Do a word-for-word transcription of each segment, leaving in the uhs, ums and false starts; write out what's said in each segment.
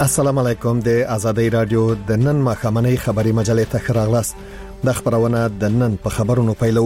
السلام علیکم. د آزادۍ رادیو د نن مخامنۍ خبري مجلې ته خراغلاس. د خبرونه د نن په خبرونو پیلو.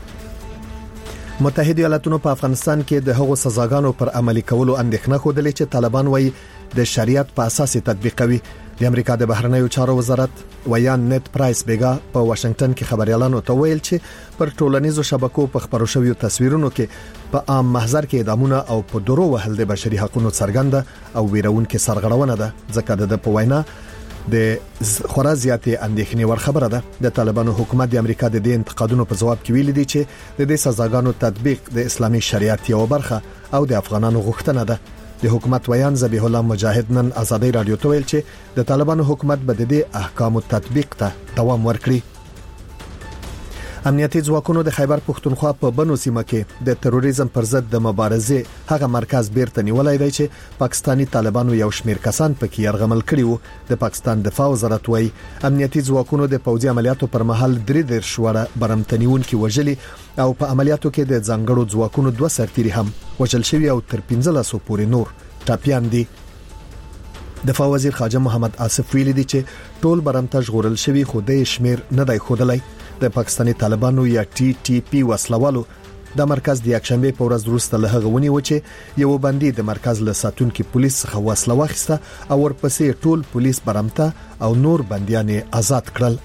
متحده ایالاتونو په افغانستان کې د هغو سزاګانو پر عملي کولو اندېښنه خوده چې طالبان وایي د شریعت په اساس تطبیقوي. د امریکا د بهرنیو چارو وزارت ویان نت پرایس بیگا په واشنگټن کې خبريالانو ته ویل چې پر ټولنیزو شبکو په خبرو شویو تصویرونو کې په عام محضر کې اعدامونه او په درو وهل د بشري حقوقو څرګنده او ویرونکو سرغړونه ده. ځکه د په وینا د خورا زیاتې اندېښنې ور خبره ده. د طالبانو حکومت د امریکا د دې انتقادونو په جواب کې ویل دي چې د دې سزاګانو تطبیق د اسلامي شریعت یو برخه او د افغانانو غوښتنه ده. د حکومت ویان ذبیح الله مجاهد نن آزادۍ رادیو ته ویل چې د طالبانو حکومت به د دې احکامو تطبیق ته دوام ورکړي. امنیتي ځواکونو د خیبر پښتونخوا په بنو سیمه کې د تروریزم پر ضد د مبارزې هغه مرکز بیرته نیولای دی چې پاکستانی طالبانو یو شمیر کسان پکې يرغمل کړي وو. د پاکستان دفاع وزارت وایي امنیتي ځواکونو د پوځي عملیاتو پر مهال درې درې شوړه برمتنیونکو وژلي او په عملیاتو کې د ځنګړو ځواکونو دوه سرتیري هم وژل شوی او تر پنځه سوه پورې نور ټاپیان دي. دفاع وزیر خواجه محمد آصف ویلي دی چې ټول برمته ژغورل شوی خو د شمیر نه دی خودلای. د پاکستاني طالبانو یا ټي ټي پی وسلوالو د مرکز د یکشنبه په ورځ وروسته له هغه ونی و چې یو باندې د مرکز له ساتونکو پولیس څخه وسله واخیسته او ورپسې ټول پولیس برمته او نور بنديان آزاد کړل.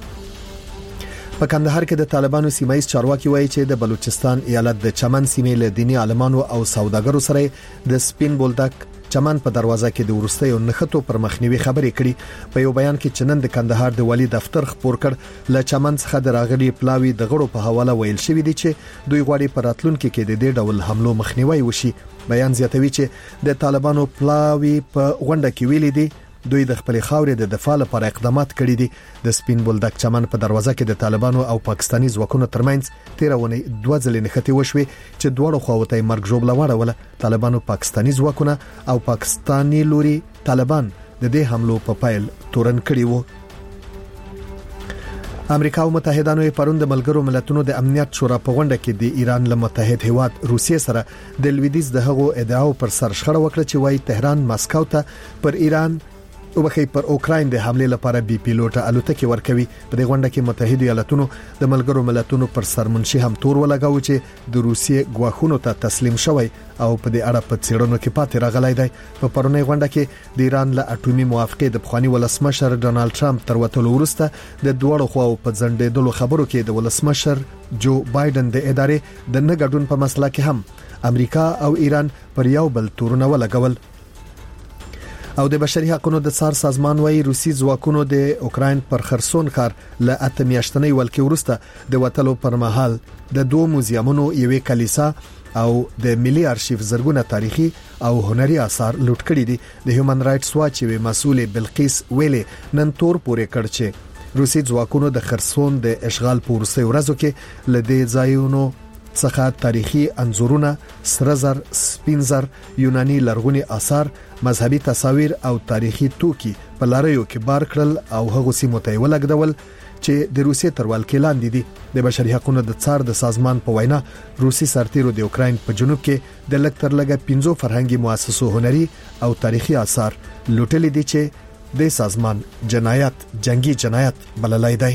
په کندهار کې د طالبانو سیمایي چارواکي وایي چې د بلوچستان ایالت د چمن سیمې له دینی عالمانو او سوداګرو سره د سپین بولدک چمن په دروازه کې د ورستۍ او نخټو پر مخنیوي خبرې کړي. په یو بیان کې چنن د کندهار د والی دفتر خبر کړ ل چمن څخه د راغلي پلاوی د غړو په حواله ویل شوی دی چې دوی غواړي پر راتلونکو کې د دې ډول حملو مخنیوي وشي. بیان زیاتوي چې د طالبانو پلاوی په غونډه کې ویلي دي دوی د خپل خاورې د دفاع لپاره اقدامات کړي دي. د سپین بولدک چمن په دروازه کې د طالبانو او پاکستاني ځواکونو ترمنځ تیرونه دوه ځلې نښتې وشوي چې دوه خواوته مرګ جوړ لوړوله. طالبانو پاکستاني ځواکونه او پاکستاني لوري طالبان د دې حملو په پایل تورن کړي وو. امریکا او متحدانو پروند ملګرو ملتونو د امنیت شورا په غونډه کې د ایران له متحد هیواد روسیې سره د لویدیز د هغو ادعاو پر سر شخړه وکړه چې وايي تهران ماسکو ته پر ایران او بخې پر اوکراین د حمله لپاره بي پیلوټه الوتکې ورکوي. په دې غونډه کې متحده ایالاتونو د ملګرو ملتونو پر سرمنشي هم تور ولګاو چې د روسیې غواخونو ته تسلیم شوی او په دې اړه په څېړنو کې پاتې راغلی دی. په پرونی غونډه کې د ایران له اټومي موافقې د بخوانی ولسمشر ډونالد ټرمپ تر وټلو وروسته د دوړو خواو په ځنډېدلو خبرو کې د ولسمشر جو بایدن د ادارې د نه ګډون په مسله کې هم امریکا او ایران پر یو بل تورونه ولګول. او د بشري حقوقو د څار سازمان وايي روسي ځواکونو د اوکراین پر خرسون ښار له اته میاشتنۍ ولکې ورسته د وټلو پر مهال د دوه موزیمونو یوې کلیسا او د ملي ارشیف زرګونه تاریخي او هنري آثار لوټ کړي دي. د هیومن رائټس واچ وی مسؤل بلقیس ویلې نن تور پورې کړ چې روسي ځواکونو د خرسون د اشغال په ورسې ورځو کې لدې ځایونو څخه تاریخي انځورونه، سره زر، سپین زر، یوناني لرغوني آثار، مذهبي تصاویر او تاریخي توکي په لاریو کې بار کړل او هغه سیمو ته ولګدول چې د روسیې تر ولکې لاندې دي. د بشري حقوقو د څار د سازمان په وینا روسي سرتیرو د اوکراین په جنوب کې د لکتر لګه پنځو فرهنګي مؤسسو هنري او تاریخي آثار لوټل دي چې د سازمان جنایت جنگي جنایت بللای دی.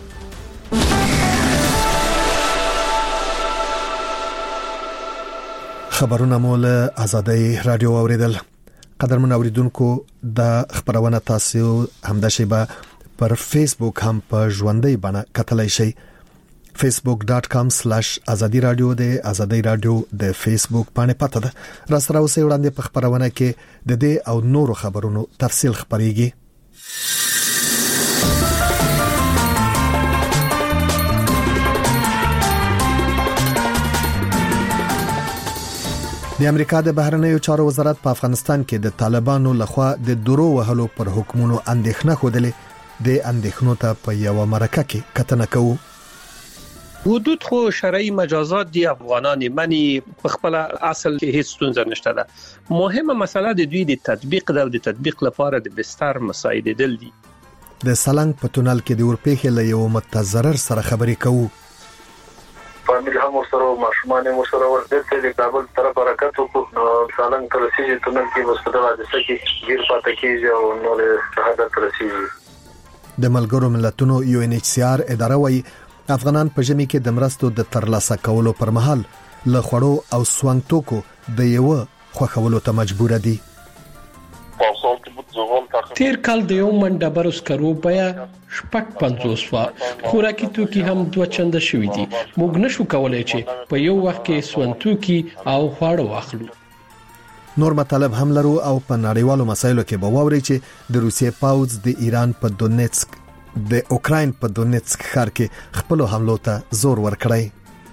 خبرونه مول آزادۍ رادیو اوریدل. قدرمن اوریدونکو د خبرونه تاسو همدا شی به پر فیسبوک هم په ژوندۍ بڼه کتلای شئ. facebook dot com slash azadi radio د آزادۍ رادیو د فیسبوک باندې پته ده. را سره اوسې وړاندې په خبرونه کې د دې او نورو خبرونو تفصیل خبريږي. د امریکا د بهرنیو چارو وزارت په افغانستان کې د طالبانو لخوا د درو وهلو پر حکومتونو اندېښنه خوده. د اندېښنو ته په یو مرکه کې کتنه کوو. حدود خو شرعي مجازات دی افغانان منی په خپل اصل کې هیڅ ستونزه نشته ده. مهمه مسله د دوی د تطبیق ده او د تطبیق لپاره د بستر مساعده دل دي. د سلنګ په تونل کې د اورپېخې له یو متضرر سره خبرې کوو. په فامیل هم سره ماشومان هم سره ورته د کابل طرف حرکت وکړو سالنګ تر رسیدي تونل کې وسپدل حادثه کې گیر پاتې کیږي او نور شهادت رسیږي. د ملګرو ملتونو یو ان ایچ سی آر اداره وايي افغانان په ژمي کې د مرستو د ترلاسه کولو پر مهال له خړو او سوانګ توکو د یو خوخولو ته مجبور دي. تیر کال د یو من ډبرو سکرو بیا شپږ پنځوس وا خوراکي توکي هم دوه چنده شوې دي. موږ نشو کولای چې په یو وخت کې سونتوکي او خواړه واخلو. نور مطالب هم لرو او په نړیوالو مسایلو کې به واوري چې د روسیې پاوز د ایران په دونیتسک د اوکراین په دونیتسک ښار کې خپل حملو ته زور ورکړی.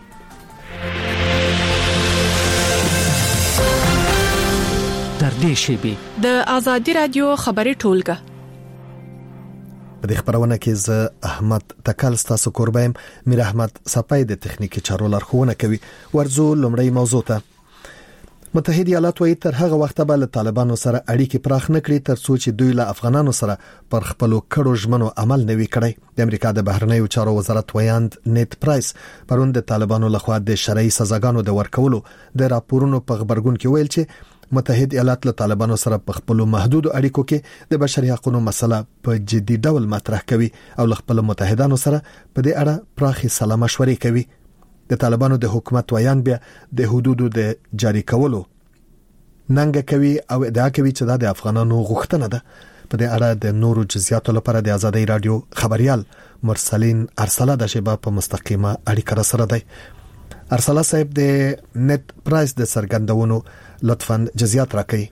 تر دې شی د ازادي رادیو خبري ټولګه په دې خبرونه کې زه احمد تکل ستاسو قربایم. میر احمد صپای د تخنیکی چارو لارښوونه کوي. ورزو لمړی موضوع ته. متحده ایالات وايي تر هغه وخت به له طالبانو سره اړیکې پراخ نه کړي تر څو چې دوی له افغانانو سره پر خپل کړو ژمنو عمل نه وي کړی. د امریکا د بهرنیو چارو وزارت ویاند نیت پرایس پرون د طالبانو لخوا د شرعي سزاګانو د ورکولو د راپورونو په خبرګون کې ویل چې متحده ایالات له طالبانو سره په خپل محدود اړیکو کې د بشري حقوقو مسله په جدي ډول مطرح کوي او خپل متحدانو سره په دې اړه پراخي سلا مشورې کوي. د طالبانو د حکومت ویان بیا د حدودو د جاری کولو ننګ کوي او ادعا کوي چې دا د افغانانو غوښتنه ده. په دې اړه د نورو جزئیاتو لپاره د ازادي رادیو خبريال مرسلین ارسلا د شبا په مستقیمه اړیکه سره دی. ارسلا صاحب د نت پرایس د سرګندونو لطفاً جزئیات راکړئ.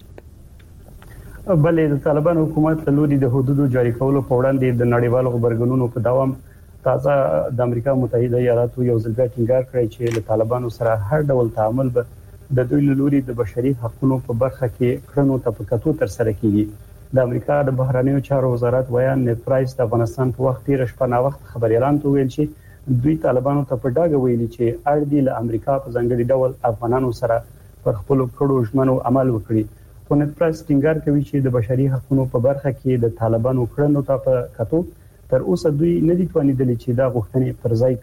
بلې د طالبان حکومت له لوري د حدودو جاری کولو په وړاندې د نړیوالو خبرګونونو په دوام تازه د امریکا متحده ایالاتو یو ځل بیا ټینګار کړی چې له طالبانو سره هر ډول تعامل به د دوی له لوري د بشري حقوقو په برخه کې کړنو ته په کتو تر سره کیږي. د امریکا د بهرنیو چارو وزارت ویان نیت پرایس د افغانستان په وخت تیر شپه نا وخت خبري اعلان ویل چې دوی طالبانو ته په ډاګه ویلي چې اړ دي له امریکا په ځنګړي ډول افغانانو سره پر خپل کړو ژمنو عمل وکړي. خو نت پرایس ټینګار کوي چې د بشري حقوقو په برخه کې د طالبانو کړنو ته په کتو تر اوسه دوی نه دي توانیدلي چې دا غوښتنې پر ځای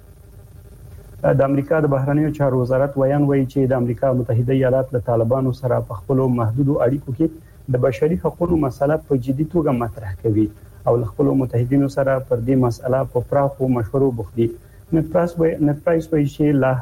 کړي. د امریکا د بهرنیو چارو وزارت ویان وایي چې د امریکا متحده ایالات له طالبانو سره په خپل محدود اړیکو کې د بشري حقوقو مسله په جدي توګه مطرح کوي او خپل متحدینو سره پر دې مسله په پراخو مشورو بوخت دي. نت پرایس وایي نت پرایس وایي چې لا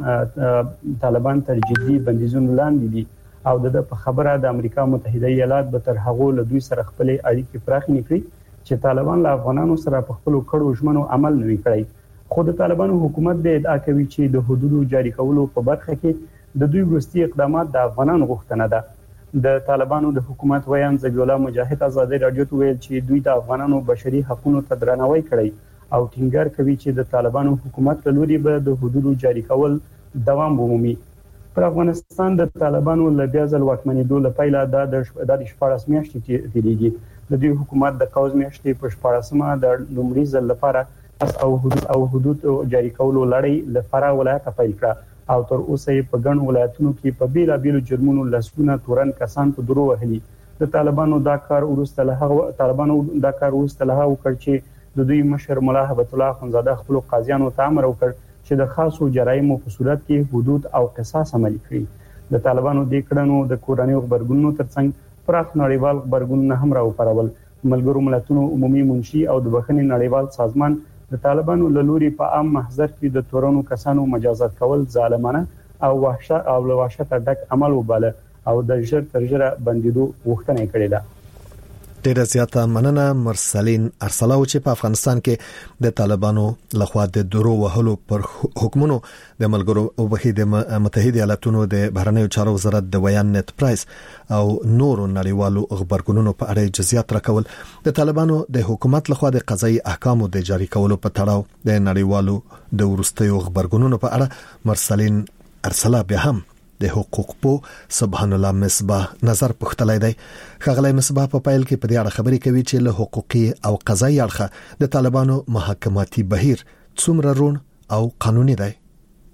هم طالبان تر جدي بندیزونو لاندې دي او د په خبره د امریکا متحده ایالات به تر هغه له دوی سره خپل اړیکې پراخ نه کړي چې طالبان له افغانانو سره په خپل کړو ژمنو عمل نه وکړي. خو د طالبانو حکومت د ادعا کوي چې د حدودو جاری کولو په برخه کې د دوی وروستي اقدامات د افغانانو غوښتنه ده. د طالبانو د حکومت ویان زګولا مجاهد ازادي رادیو ته ویل چې دوی د افغانانو بشري حقوقو ته درناوی کړی او ټینګار کوي چې د طالبانو حکومت له لوري به د حدودو جاری کول دوام ومومي. پر افغانستان د طالبانو له بیا ځل واکمنېدو له پیله د د شپږ میاشتې تیریږي. د دوی حکومت د قوز میاشتې په شپږمه د لومړي ځل لپاره او حدود او حدود جاری کولو لړۍ له فرا ولایت پیل کړه او تر اوسه په ګڼ ولایتونو کې په بیلا بیلو جرمونو لسونه تورن کسان په درو وهلي. د طالبانو دا کار ورسته له طالبانو دا کار ورسته له وکړ چې د دوی مشر مولا هبت الله خنزاده خپل قاضیانو ته امر وکړ چې د خاصو جرایمو په صورت کې حدود او قصاص عملي کړي. د طالبانو د کړنو د کورنۍ خبرګونونو ترڅنګ پراخ نړیوال خبرګونونه هم راوپارول. ملګرو ملتونو عمومي منشي او د بخښنې نړیوال سازمان د طالبانو له لوري په عام محضر کې د تورنو کسانو مجازات کول ظالمانه او وحشت او له وحشت ډک عمل وباله او د ژر تر ژره بندیدو غوښتنه کړې ده. ډیره زیاته مننه مرسلین ارسلا چې په افغانستان کې د طالبانو لخوا د درو وهلو پر حکمونو د ملګرو او د متحده ایالاتونو د بهرنیو چارو وزارت د ویان نت پرایس او نورو نړیوالو خبرګونونو په اړه جزئیات راکول. د طالبانو د حکومت لخوا د قضایي احکامو د جاری کولو په تړاو د نړیوالو د ورستیو خبرګونونو په اړه مرسلین ارسلا بیا هم د حقوق پو سبحان الله مصباح نظر پختلای دی. خغلی مصباح په پایل کې په دې اړه خبرې کوي چې له حقوقي او قضایي اړخه د طالبانو محاکماتي بهیر څومره رون او قانوني دی.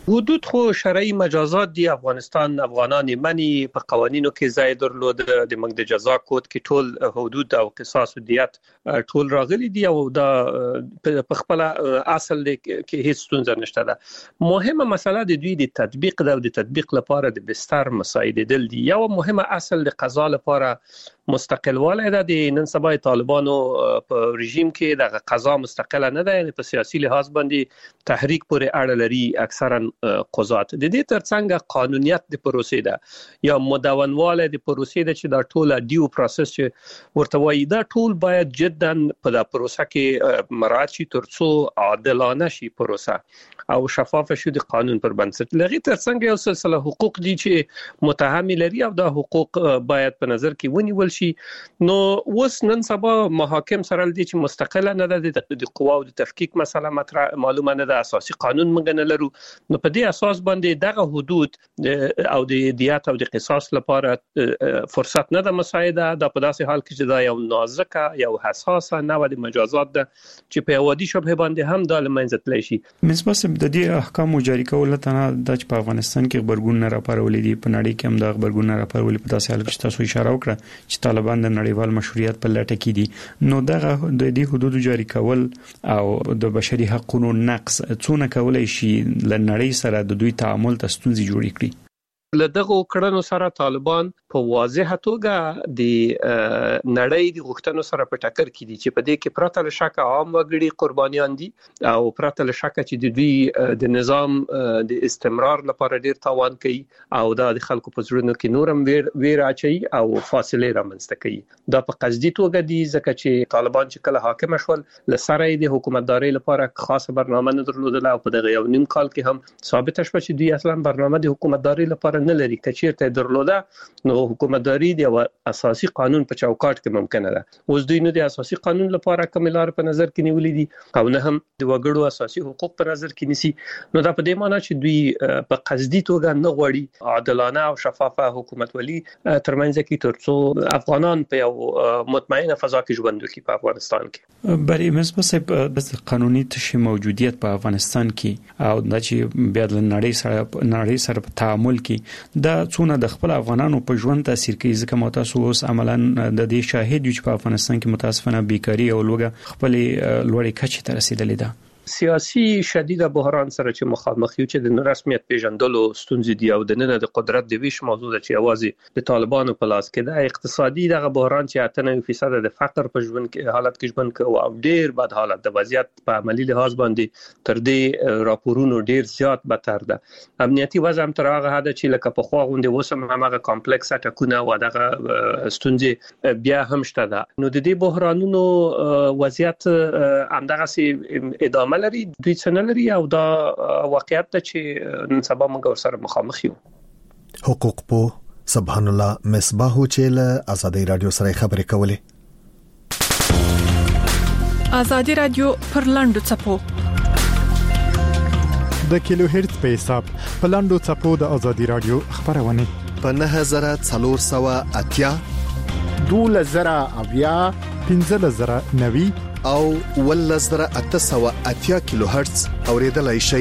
حدود خو شرعي مجازات دی افغانستان افغانان منی په قوانینو کې ځای درلود د موږ د جزا کود کې ټول حدود او قصاص او دیت ټول راغلي دی او دا په خپل اصل کې هیڅ ستونزه نشته ده. مهمه مسله د دوی د تطبیق د تطبیق لپاره د بستر مساعده دل دی. یو مهمه اصل د قضا لپاره مستقل والي ده. د نن سبا طالبانو په رژیم کې د قضا مستقله نه ده، په سیاسي لحاظ باندې تحریک پورې اړه لري اکثرا قضات. د دې ترڅنګ قانونیت د پروسې ده یا مدونواله د پروسې ده چې دا ټول ډیو پروسس چې ورته وایي دا ټول باید جدا په دا پروسه کې مراعات شي ترڅو عادلانه شي پروسه او شفاف شي د قانون پر بنسټ. لغی ترڅنګ یو سلسله حقوق دي چې متهم لري او دا حقوق باید په نظر کې ونیول شي. نو اوس نن سبا محاکم سره دي چې مستقله نه ده د قوا او د تفکیک مسله مطرح معلومه نه ده، اساسي قانون موږ نه لرو. نو په دې اساس باندې دغه حدود او د دیات او د قصاص لپاره فرصت نه ده مساعده. دا په داسې حال کې چې دا یو نازکه یو حساسه نوع د مجازات ده چې په وادي شبهه باندې هم د لمنځه تللی شي. مصباح د دې احکام جاری کول ته نه د په افغانستان کې خبرګون نه راپارولې دي، په نړۍ کې هم د خبرګون نه راپارولې. په داسې حال کې تاسو اشاره وکړه چې طالبان د نړیوال مشروعیت په لټه کې دي. نو دغه د دې حدود جاری کول او د بشري حقوقو نقض څونه کولای شي لنړۍ سره د دوی تعامل ته ستونزې جوړې کړي؟ لدغه کړنو سره طالبان په واضحه توګه د نړۍ د غوښتنو سره په ټکر کې دي چې په دې کې پرته له شک عام وګړي قربانيان دي او پرته له شک چې د دوی د نظام د استمرار لپاره ډیر تاوان کوي او دا د خلکو په زړونو کې نورم ویر ویر اچي او فاصله رامنځته کوي. دا په قصدي توګه دي ځکه چې طالبان چې کله حاکم شول لسره د حکومتداري لپاره خاصه برنامه نه درلودله او په دغه یو نیم کال کې هم ثابت شوه چې دوی اصلا برنامه د حکومتداري لپاره نه لري. کچیرته درلوده نو حکومتداري د اساسي قانون په چوکاټ کې ممکنه ده. اوس دوی نو د اساسي قانون لپاره کوم لار په نظر کې نیولې دي او نه هم د وګړو اساسي حقوق په نظر کې نیسي. نو دا په دې معنی چې دوی په قصدي توګه نه غواړي عادلانه او شفافه حکومتولي ترمنځ کې ترڅو افغانان په یو مطمئنه فضا کې ژوند وکړي په افغانستان کې. بری مصباح د قانوني تشې موجودیت په افغانستان کې او د چې بیا د نړۍ سره نړۍ سره په تعامل کې دا څونه د خپل افغانانو په ژوند تاثیر کوي؟ ځکه متاسو اوس عملاً د دې شاهد یو چې په افغانستان کې متاسفانه بیکاری او لوګه خپل لوړې کچې ته رسیدلې ده. سیاسي شدیده بحران سره چې مخامخ یو چې د رسمیت پیژندلو ستونزې دی او د نن د قدرت د ویش موضوع ده چې اوازې د طالبانو په لاس کې ده. اقتصادي دغه بحران چې اته نه فیصد د فقر په ژوند کې حالت کې ژوند کوي او ډیر بد حالت د وضعیت په عملی لحاظ باندې تر دې راپورونو ډیر زیات بدتر ده. امنیتي وضع هم تر هغه حد چې لکه په خو غونډه وسم هغه کمپلیکس اټکونه او دغه ستونزې بیا هم شته ده. نو د دې بحرانونو وضعیت همدغه سي ادامه لري دوی څنګه لري او دا واقعیت ته چې نن سبا موږ ورسره مخامخ یو. حقوق پو سبحان الله مصباح چې له ازادي رادیو سره خبرې کولې. ازادي رادیو پر لاندو چپو د کیلو هرتز په حساب په لاندو چپو د ازادي رادیو خبرونه په نه زره څلور سوه اتیا دوه زره اویا پنځه زره نوي او ول زره اته سوه اتیا کیلو هرتز اوریدلای شي.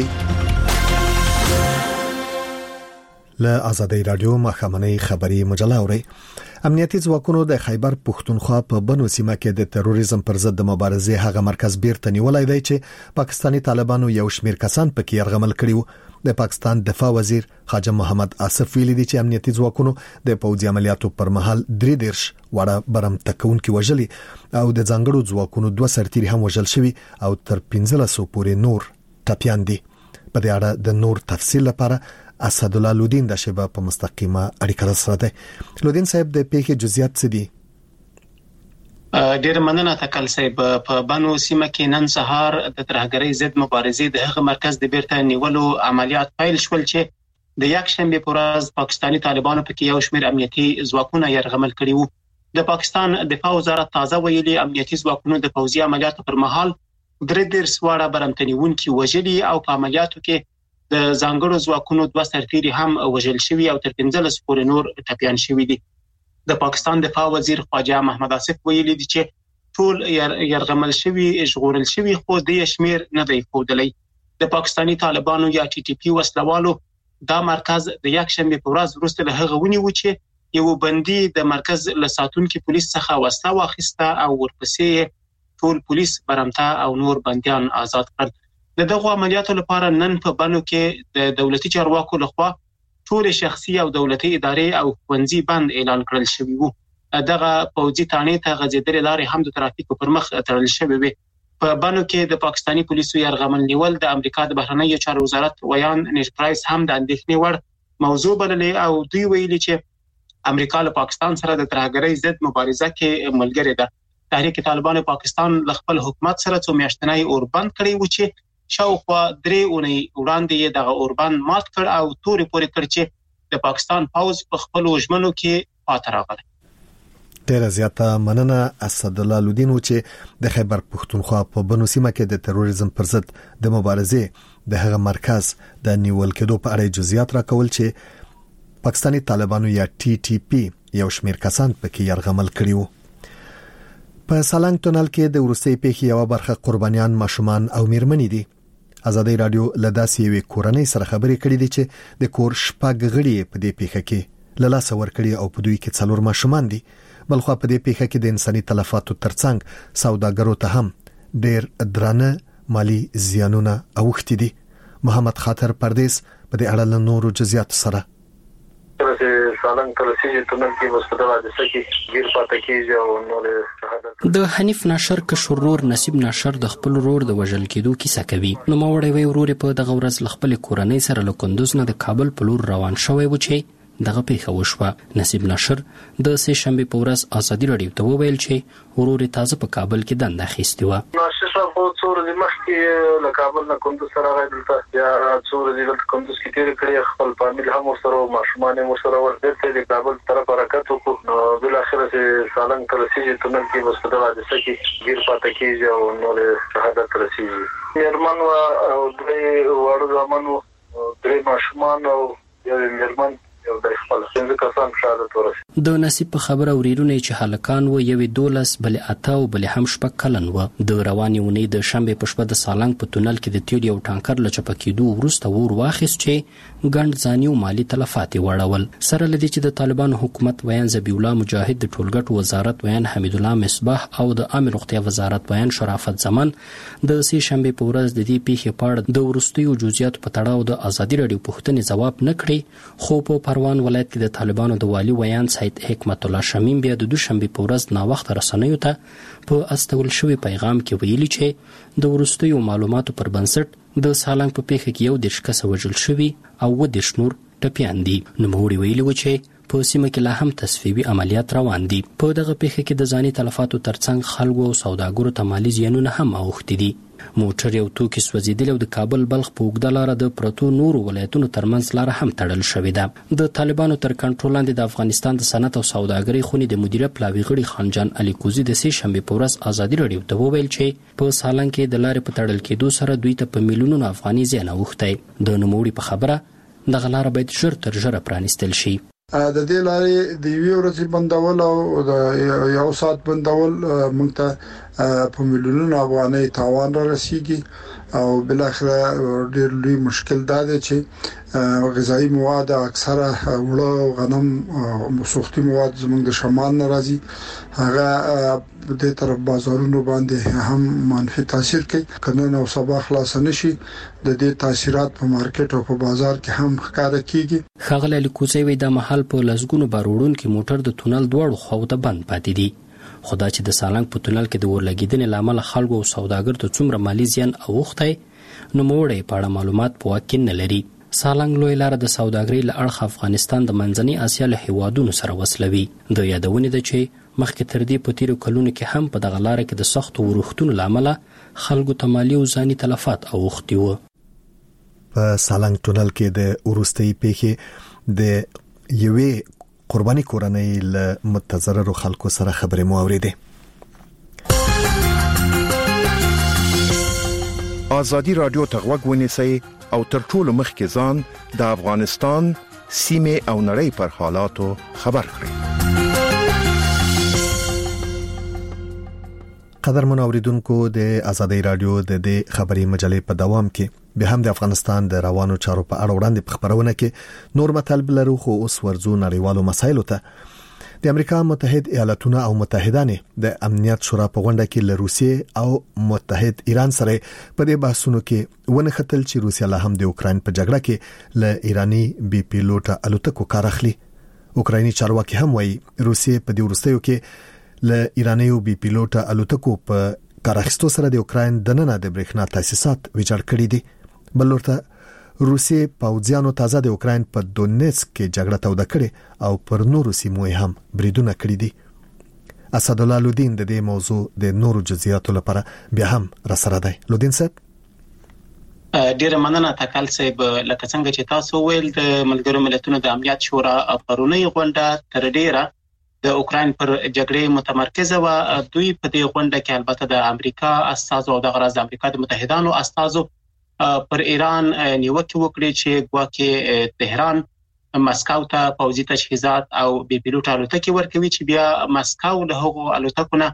له ازادي رادیو مخامنۍ خبري مجله اوري. امنیتي ځواکونو د خیبر پښتونخوا په بنو سیمه کې د تروریزم پر ضد د مبارزې هغه مرکز بیرته نیولای دی چې پاکستانی طالبانو یو شمیر کسان پکې يرغمل کړیو. د پاکستان دفاع وزیر خواجه محمد آصف ویلي دي چې امنیتي ځواکونو د پوځي عملیاتو پر مهال درې دیرش وړه برم تکون کې وژلي او د ځانګړو ځواکونو دوه سرتیري هم وژل شوي او تر پنځلس پورې نور ټپيان دي. په دې اړه د نور تفصیل لپاره اسد الله لودین د شباب په مستقیمه اړیکه سره ده. لودین صاحب د پیښې جزئیات څه دي؟ ډیر مننه تکل صاحب. په بنو سیمه کې نن سهار د ترهګرۍ ضد مبارزې د هغه مرکز د بیرته نیولو عملیات پیل شول چې د یک شنبه پر ورځ پاکستانی طالبانو پکې یو شمېر امنیتي ځواکونه يرغمل کړي وو. د پاکستان دفاع وزارت تازه ویلي امنیتي ځواکونو د پوځي عملیاتو پر مهال درې دیرش وړه برمتنیونکي وژلي او په عملیاتو کې د ځانګړو ځواکونو دوه سرتیري هم وژل شوي او تر پنځلس پورې نور ټپيان شوي دي. د پاکستان دفاع وزیر خواجه محمد آصف ویلي دي چې ټول يرغمل شوي ژغورل شوي خو د شمیر نه دی ښودلی. د پاکستانی طالبانو یا ټي ټي پی وسلوالو دا مرکز د یک شنبه په ورځ وروسته له هغه ونی و چې یو بندي د مرکز لساتونکو پولیس څخه وسله واخیسته او ورپسې ټول پولیس برمته او نور بنديان آزاد کړل. دغه عملیاتو لپاره نن په بانو کې د دولتي چارواکو لخوا ټول شخصي او دولتي ادارې او ښوونځي بند اعلان کړل شوی وو. دغه پوځي تانې ته غځېدلې لارې هم د ترافیکو پر مخ تړل شوی وي. په بانو کې د پاکستانی پولیسو یرغمل نیول د امریکا د بهرنیو چارو وزارت ویان نیټ پرایس هم د اندېښنې وړ موضوع بللې او دوی ویلي چې امریکا له پاکستان سره د ترهګرۍ ضد مبارزه کې ملګری ده. تحریک طالبان پاکستان له خپل حکومت سره څو میاشتنۍ اوربند کړی و چې شاوخوا درې اونۍ وړاندې دغه اوربند مات کړ او تورې پورې کړ چې د پاکستان پوځ په خپل وژمنو کې پاتې راغلی. ډیره زیاته مننه اسد الله لودین و چې د خیبر پښتونخوا په بنو سیمه کې د تروریزم پر ضد د مبارزې د هغه مرکز د نیول کېدو په اړه جزئیات راکول چې پاکستانی طالبانو یا ټي ټي پی یو شمېر کسان پکې یرغمل کړي وو. په سالنګ تونل کې د ورستۍ پیښې یو برخه قربانیان ماشومان او میرمنې دي. آزادۍ رادیو لداسي وی کورنۍ سره خبرې کړې دي چې د کور شپږ غړي په دې پیښه کې لاله سور کړي او په دوی کې څلور ماشومان دي. بلخو په دې پیښه کې د انساني تلفاتو ترڅنګ سوداګرو ته هم ډېر درانه مالی زیانونه اوښتي دي. محمد خاطر پردیس په دې اړه له نورو جزئیات سره سالنګ تلسیجه تونل کې مستدل حادثه کې غیر پاتې کیږي او نور شهادت. د حنیف ناشر کشرور نصیب ناشر د خپل ورور د وژل کېدو کیسه کوي. نو موري وی ورور په دغه ورځ خپل کورنۍ سره له کندوز نه د کابل په لور روان شوی و چې دغه پیښه وشوه. نصیب ناشر د سه شنبه په ورځ آزادۍ رادیو ته وویل چې ورور تازه په کابل کې دنده اخیستې و. ناشر صاحب څو ورځې مخکې له کابل نه کندوز سره راغلی یا څو ورځې د کندوز کې تیر کړی خپل فامیل هم سره ماشومان هم سره ورته د کابل طرف حرکت وکړ. نو بل اخر سه سالنګ تلسیجه تونل کې مستدل حادثه کې غیر پاتې کیږي او نور شهادت رسیږي. میرمن او درې وړو زامنو درې ماشومان او یو میرمن یو د خپل څنګه کسان شهادت ورسېد. د نصیب په خبره ورېرونه چې هلکان و یو دولس بل اته او بل هم شپږ کلن و. د رواني ونې د شنبه په شپه د سالنګ په تونل کې د تیل یو ټانکر لچپه کېدو وروسته ور واخیست چې ګڼ ځاني او مالی تلفات وړول. سره لدی چې د طالبانو حکومت ویان ذبیح الله مجاهد د ټولګټ وزارت ویان حمید الله مصباح او د عامه روغتیا وزارت ویان شرافت زمان د سه شنبه په ورځ د دې پیښې په اړه د ورستیو جزئیات په تړاو د آزادۍ رادیو پوښتنې ځواب نه کړی. خو په پروان ولایت کې د طالبانو د والی ویان سید حکمت الله شمیم بیا د دوشنبه په ورځ نا وخت رسنیو ته په استول شوی پیغام کې ویلي چې د ورستیو معلوماتو پر بنسټ د سالنګ په پیښه کې یو د شکس وجل شوی او و د شنور ټپیان دي. نو موري ویلي و چې په سیمه کې لا هم تصفیوي عملیات روان دي. په دغه پیښه کې د ځاني تلفاتو ترڅنګ خلکو او سوداګرو ته مالی زیانونه هم اوښتي دي. موټر یو توکي سوځیدل او د کابل بلخ په اوږده لاره د پرتو نورو ولایتونو ترمنځ لاره هم تړل شوې ده. د طالبانو تر کنټرول لاندې د افغانستان د صنعت او سوداګرۍ خونې د مدیریت پلاوي غړي خانجان علي کوزي د سه شنبه په ورځ آزادۍ رادیو ته وویل چې په سالنګ کې د لارې په تړل کېدو سره دوی ته په میلیونونو افغاني زیان اوښتی. د نوموړي په خبره دغه لاره باید ژر تر ژره پرانیستل شي. د دې لارې د یوې ورځې بندول او د یو سات بندول موږ ته په میلیونونو افغانۍ تاوان را رسیږي او بل اخره ډېر لوی مشکل دا دی چې غذایی مواد اکثره وړه غنم او سوختي مواد زموږ د شمال نه راځي. هغه د طرف بازارونو باندې هم منفي تاثیر کوي. کنه او سبا خلاص نشي د دې تاثیرات په مارکیټ او په بازار کې هم ښکاره کیږي. خغل لیکوزي وي د محل په لزګونو باروړون کې موټر د تونل دوړو خو ته بند پاتې دي. خدا چې د سالنګ په تونل کې د ورلګیدنې لامل خلکو او سوداګر ته څومره مالی زیان اوښتای نو موړې په اړه معلومات په واقع نه لري. سالنګ لوی لار د سوداګرۍ له اړخ افغانستان د منځنۍ اسیا له هیوادونو سره وصلوي. د یادونه ده چې مخکې تر دې په تیرو کلونو کې هم په دغه لار کې د سختو ورښتونو لامل خلکو ته مالی او ځاني تلفات اوښتي وو. په سالنګ تونل کې د ورستۍ پیښې د یوې قرباني کورنۍ له متضرر خلکو سره خبرې مو اوریدې. آزادی رادیو ته غوږ ونیسئ او تر ټولو مخکې ځان د افغانستان سیمه او نړۍ پر حالاتو خبر کړئ. قدرمن اوریدونکو د آزادۍ رادیو د دې خبري مجلې په دوام کې به هم د افغانستان د روانو چارو په اړه وړاندې په خبرونه کې نور مطالب لرو خو اوس ورزو نړیوالو مسایلو ته. د امریکا متحد ایالاتونه او متحدانه د امنیت شورا په غونډه کې له روسیې او متحد ایران سره په دې بحثونو کې ونه ختل چې روسیا له هم د اوکرين په جګړه کې له ایرانی بي پیلوټ الوتکو کار اخلي. اوکرایني چارواکي هم وایي روسیې په دې ورستیو کې له ایرانی بي پیلوټ الوتکو په کار اخیستو سره د اوکرين د نن د برېښنا تاسیسات ویجاړ کړي دي. بل ورته روسیې پوځیانو تازه د اوکرين په دونیتسک کې جګړه توده کړې او پر نورو سیمو هم بریدونه کړي دي. اسد الله لودین د دې موضوع د نورو جزئیاتو لپاره بیا هم را سره دی. لودین صاحب ډیره مننه تکل صاحب. لکه څنګه چې تاسو ویل د ملګرو ملتونو د امنیت شورا پرونی غونډه تر ډیره د اوکرين پر جګړې متمرکزه و. دوی په دې غونډه کې البته د امریکا استازو او د غرض د امریکا د متحدانو استازو پر ایران نیوکه وکړي چې ګواکې تهران مسکو ته پوځي تجهیزات او بي پیلوټ الوتکې ورکوي چې بیا مسکو له هغو الوتکونه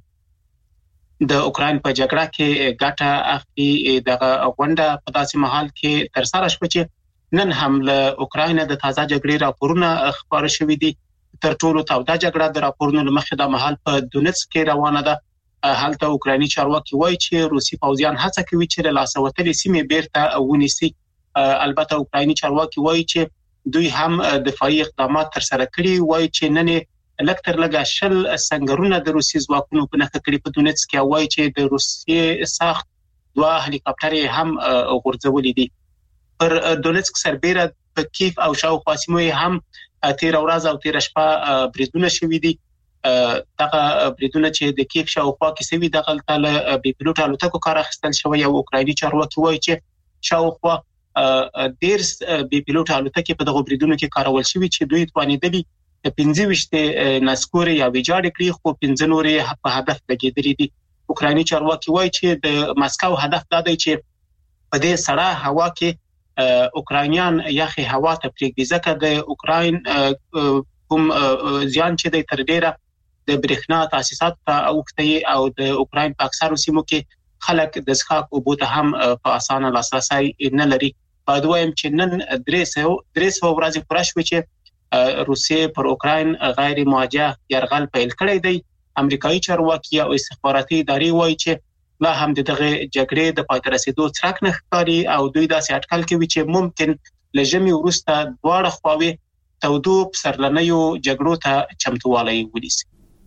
د اوکرين په جګړه کې ګټه اخلي. دغه غونډه په داسې مهال کې تر سره شوه چې نن هم له اوکرين د تازه جګړې راپورونه خبر شوي دي. تر ټولو توده جګړه د راپورونو لمخې د محل په دونیتسک کې روانه ده. هلته اوکرایني چارواکي وایي چې روسي پوځیان هڅه کوي چې له لاسه وتلې سیمې بیرته ونیسي. البته اوکرایني چارواکي وایي چې دوی هم دفاعي اقدامات تر سره کړي. وایي چې نن لکتر لګا شل سنگرونه د روسي ځواکونو په نخښه کړي په دونیتسک کې. وایي چې د روسي ساخت دوه هلیکاپټر هم غورځولې دي. پر دونیتسک سربېره په کیف او شاوخوا سیمو هم تیر ورځ او تیر شپه بریدونه شوي دي. دغه بریدونه چې د کیف شاوخوا کې سوي دغه تل بي پیلوټ الوتکو کار اخیستل شوی او اوکرایني چارواکي وایي چې شاوخوا ډیر بي پیلوټ الوتکې په دغه بریدونو کې کارول شوی چې دوی توانیدلي پنځه وشته نسکوري یا ویجاړ کړي خو پنځه نورې په هدف لګیدلې دي. اوکرایني چارواکي وایي چې د مسکو هدف دا دی چې په دې سړه هوا کې اوکراینیان یخي هوا ته پرېږدي ځکه د اوکراین کوم ځان چې د تر ډیره د برېښنا تاسیسات ته اوختي او د اوکراین په اکثرو سیمو کې خلک د څښاک اوبو ته هم په اسانه لاسرسي نه لري. په دویم چې نن درې سو درې سو ورځې پوره شوې چې روسیې پر اوکراین غیر موجه يرغل پیل کړی دی. امریکایي چارواکي او استخباراتي ادارې وایي چې لا هم دغه جګړې د پای ته رسیدو څرک نه ښکاري او دوی داسې اټکل کوي چې ممکن لژمي وروسته دواړه خواوې تودو پسرلنیو جګړو ته چمتووالی ونیسي.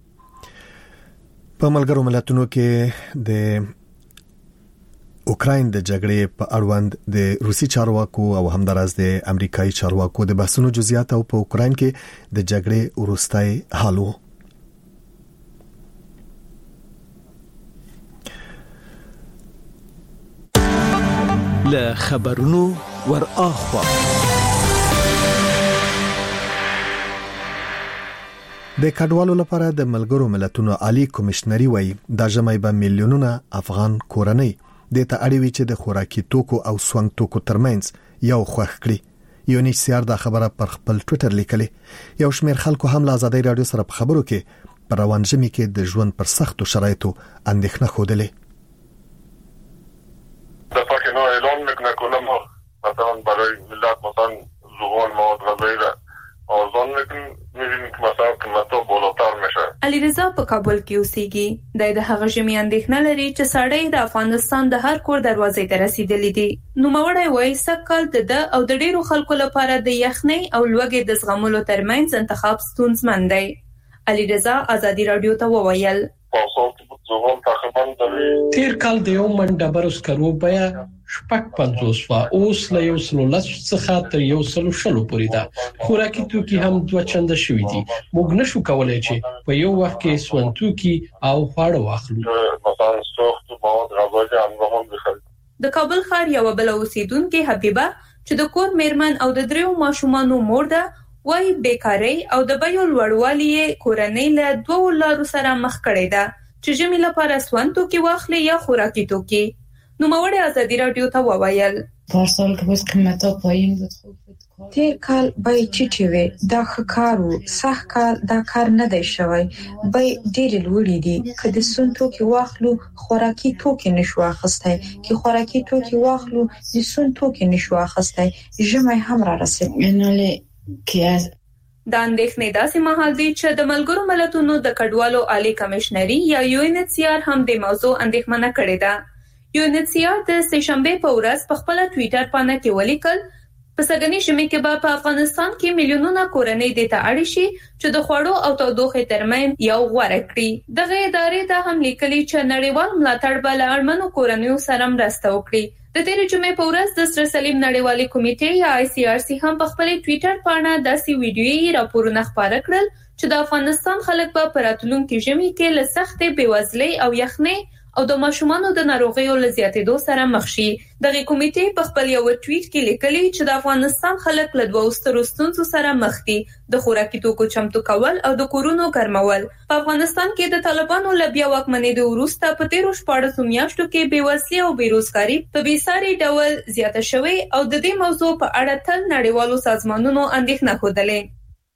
په ملګرو ملتونو کې د اوکراین د جګړې په اړوند د روسي چارواکو او همدارس د امریکایي چارواکو د بحثونو جزئیات او په اوکراین کې د جګړې وروستۍ حال وو. له خبرونو ور اخوا د کډوالو لپاره د ملګرو ملتونو عالی کمشنري وایي دا ژمای به میلیونونه افغان کورنۍ د ته اړوي چې د خوراکي توکو او سونګ توکو ترمنځ یو خوښ کړي. یو نش سیار دا خبره پر خپل ټوئیټر لیکلې. یو شمېر خلکو هم له آزادۍ رادیو سره په خبرو کې پر روان ژمي کې د ژوند پر سختو شرایطو اندېښنه خوده. دفعه که نه اعلام میکنه کنم مثلا برای ملت مثلا زغال مواد غذایی را آرزان میکنیم میبینیم که مثلا قیمتا بالاتر میشه. علیرضا په کابل کې اوسېږي. د هغه ژمي اندېښنه لري چې سړی د افغانستان د هر کور دروازې ته رسیدلې دي. نوموړی وایي سکه‌کال د او د ډیرو خلکو لپاره د یخنۍ او لوږې د زغملو ترمنځ انتخاب ستونزمن دی. علیرضا آزادی رادیو ته وویل تیر کال د یو من ډبرو سکرو بیا شپږ پنځوس و اوس له یو سلو لس څخه تر یو سلو شلو پورې ده. خوراکي توکي هم دوه چنده شوي دي. موږ نشو کولای چې په یو وخت کې سون توکي او خواړه واخلو. مثلا سوخت مواد غذایی همزمان بخرید. د کابل ښار یو بل اوسیدونکو حبیبه چې د کور میرمن او د دریو ماشومانو مور ده وای بیکاری او د بیو لوړوالي کورنۍ له دوه لارو سره مخ کړي ده چې ژمي لپاره سون توکي واخلي یا خوراکي توکي. نو موړ آزادی رادیو ته وویل پارسال که باز قیمتا پایین بود خوب بود تیر کال بای ټیټې وي دا ښکارو صح کال دا کار نه دی شوی بای ډېر لوړې دي که د سون توکي واخلو خوراکي توکي نشو اخیستی که خوراکي توکي واخلو د سون توکي نشو اخیستی ژمی هم را رسید مناله که د اندېښنې داسې مهال دی چې د ملګرو ملتونو د کډوالو عالی کمشنري یا یو ان ایچ سی آر هم د موضوع اندېښمنه کړې ده یو ان ایچ سی آر د سهشنبه په ورځ په خپل ټوئیټر باندې کې ولیکل په سګنی ژمي کې به په افغانستان کې میلیونونه کورنۍ د ته اړ شي چې د خوړو او تودوخې ترمن یو غوړه کړي دغه ادارې ته هم لیکلي چې نړیوال ملاتړ بل اړمنو کورنیو سره مرسته وکړي د تیر جمعې په ورځ د سر سلیم نړیوالې کمیټې یا آی سی آر سی هم په خپل ټوئیټر باندې داسې ویډیويي راپورونه خپاره کړل چې د افغانستان خلک به په راتلونکي ژمي کې له سختې بېوزلۍ او یخنۍ او د ماشومانو د ناروغیو له زیاتېدو سره مخ شي دغه کمیټې په خپل یو ټویټ کې لیکلي چې د افغانستان خلک له دوه سترو ستونزو سره مخ دي د خوراکي توکو چمتو کول او د کورونو ګرمول په افغانستان کې د طالبانو له بیا واکمنېدو وروسته په تیرو شپاړسو میاشتو کې بېوزلي او بیروزګاري په بېساري ډول زیاته شوې او د دې موضوع په اړه تل نړیوالو سازمانونو اندېښنه ښودلې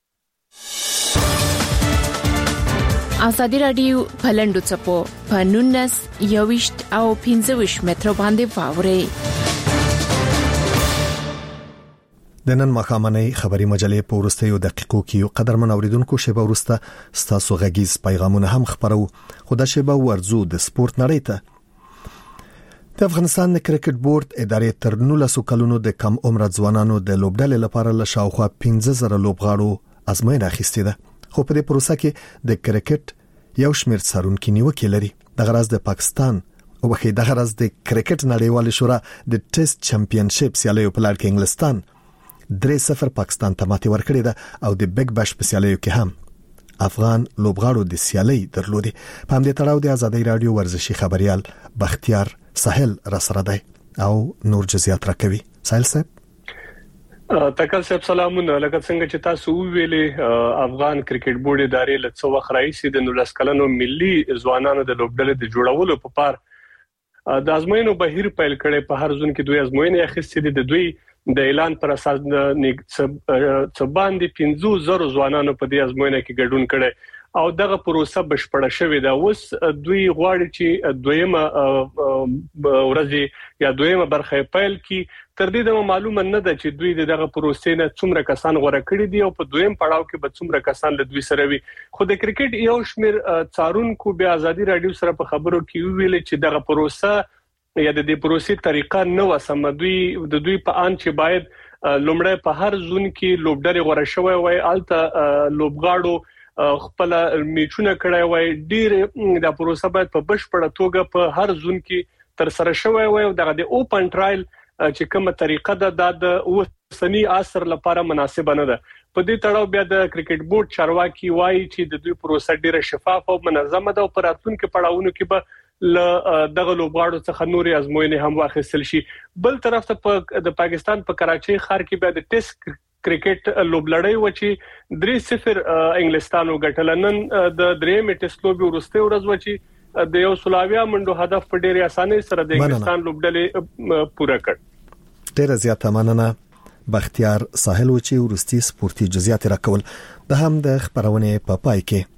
ازادي رادیو پلندو چپو پنونس یوشت او پنځوش متر باندې واوري د نن مخامنۍ خبري مجلې په ورستیو دقیقو کې یو قدر من اوریدونکو شیبه ورسته ستاسو غږیز پیغامونه هم خبرو خو د شیبه ورزو د سپورت نړۍ ته د افغانستان کرکټ بورډ ادارې تر نولسو کلونو د کم عمر ځوانانو د لوبډلې لپاره له شاوخوا پنځه زره لوبغاړو ازموینه اخیستې ده خو په دې پروسه کې د کرکټ یو شمېر څارونکي نیوکې لري د غرض د پاکستان او بخې د غرض د کرکټ نړیوال شورا د ټیسټ چمپیونشپ سیالیو په لړ کې انګلستان درې صفر پاکستان ته ماتې ورکړې ده او د بیگ باش په سیالیو کې هم افغان لوبغاړو د سیالي درلودي په همدې تړاو د ازادي رادیو ورزشي خبريال بختیار ساحل را سره دی او نور جزئیات راکوي ساحل صاحب تکل صاحب سلامونه لکه څنګه چې تاسو ویلې افغان کرکټ بورډ ادارې له څو وخت راځي د نولس کلنو ملي ځوانانو د لوبډلې د جوړولو په پار د ازموینو بهیر پیل کړي په هر ځون کې دوی ازموینې اخیستې دي د دوی د اعلان پر اساس د څبان دي پنځه زره ځوانانو په دې ازموینه کې ګډون کړي او دغه پروسه بشپړه شوې ده اوس دوی غواړي چې دویمه ورځ یا دویمه برخه پیل کړي تر دې د معلومه نه ده چې دوی دغه پروسې نه څومره کسان غوړه کړي دي او په دویم پړاو کې به څومره کسان له دوی سره وي خو د کرکټ یو شمیر څارونکو بیا ازادي رادیو سره په خبرو کې ویل چې دغه پروسه یا د دې پروسې طریقه نه وسم دوی د دوی په ان چې باید لومړی په هر زون کې لوبډلې غوړه شوی وای الته لوبغاړو خپل میچونه کړای وای ډیر د پروسه باید په بشپړه توګه په هر زون کې تر سره شوی وای او دغه د اوپن ټرایل چې کومه طریقه ده د اوسنی عصر لپاره مناسب نه ده په دې تړاو بیا د کرکټ بورډ چارواکي وایي چې د دوی پروسه ډیره شفاف او منظمه ده او په راتلونکو پړاوونو کې به ل دغه لوبغاړو څخه نوري ازموینې هم واخیستل شي بل طرف ته د پاکستان په کراچۍ ښار کې بیا د ټیسټ کرکټ لوبلړۍ و چې درې صفر انګلستان وګټل نن د درېمې ټیسټ لوبي ورسته ورځ و چې د یو سلاویا منډو هدف په ډېرې اسانۍ سره د انګلستان لوبډلې پوره کړ ډېر زیاته مننه بختیار ساحل و چې ورستي سپورتي جزئیات راکول د هم د خبرونه په پای کې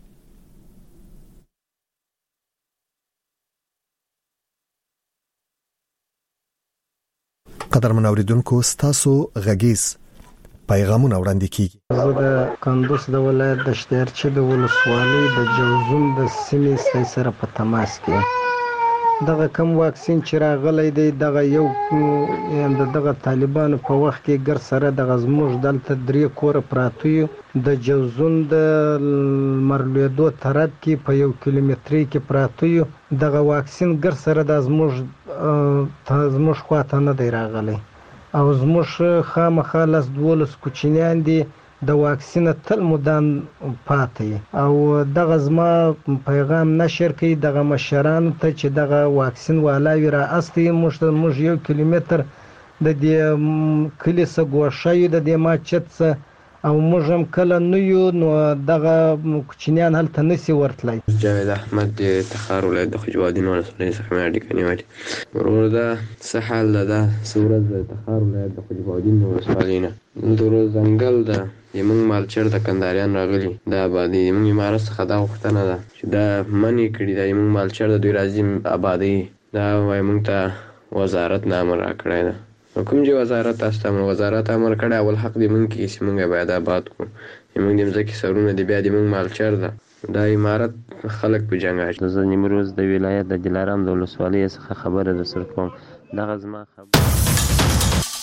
قدرمن اوریدونکو ستاسو غږیز پیغامونه وړاندې کیږي زه د کندوز د ولایت د شترچې د ولسوالۍ د جوزون د سیمې سره په تماس کې دغه کم واکسین چې راغلی دی دغه یو دغه طالبانو په وخت کې ګر سره د غزموج دلته درې کور پراته د جوزون د مرلودو طرف کې په یو کیلومتري کې پراته دغه واکسین ګر سره د غزموج تزموج خواته نه دی راغلی او زموږ خامخا لاس دولس کوچنیان دي د واکسین تل مدام پاتې او دغه زما پیغام نشر کوي دغه مشرانو ته چې دغه واکسین والاوی را استي موږ یو کیلومتر د دې کلیسه ګوښه د دې ماچت او موږ هم کله نه یو نو دغه کوچنیان هلته نسی ورتلی. جاوید احمد د تخار ولایت د خوجوادین ولسوالۍ څخه مې اړیکه نیولې. ورور دا څه حال ده؟ دا څه ورځ د تخار ولایت د خوجوادین ولسوالۍ نه د ځنګل ده زموږ مالچر د کنداریان راغلي د آبادي زموږ امارت څخه دا غوښتنه ده چې دا منې کړي دا زموږ مالچر د دوی راځي آبادي دا وایي موږ ته وزارت نه امر راکړی ده. کوم چې وزارت تاسو ته وزارت امر کړی اول حق دې موږ کې چې موږ باید آباد کړو. موږ د مځکې سرونه دي بیا د موږ مالچر ده دا امارت خلک په جنګ اچوي. زه نیمروز د ولایت د دلارام د ولسوالۍ څخه خبره درسره کوم. دغه زما خبره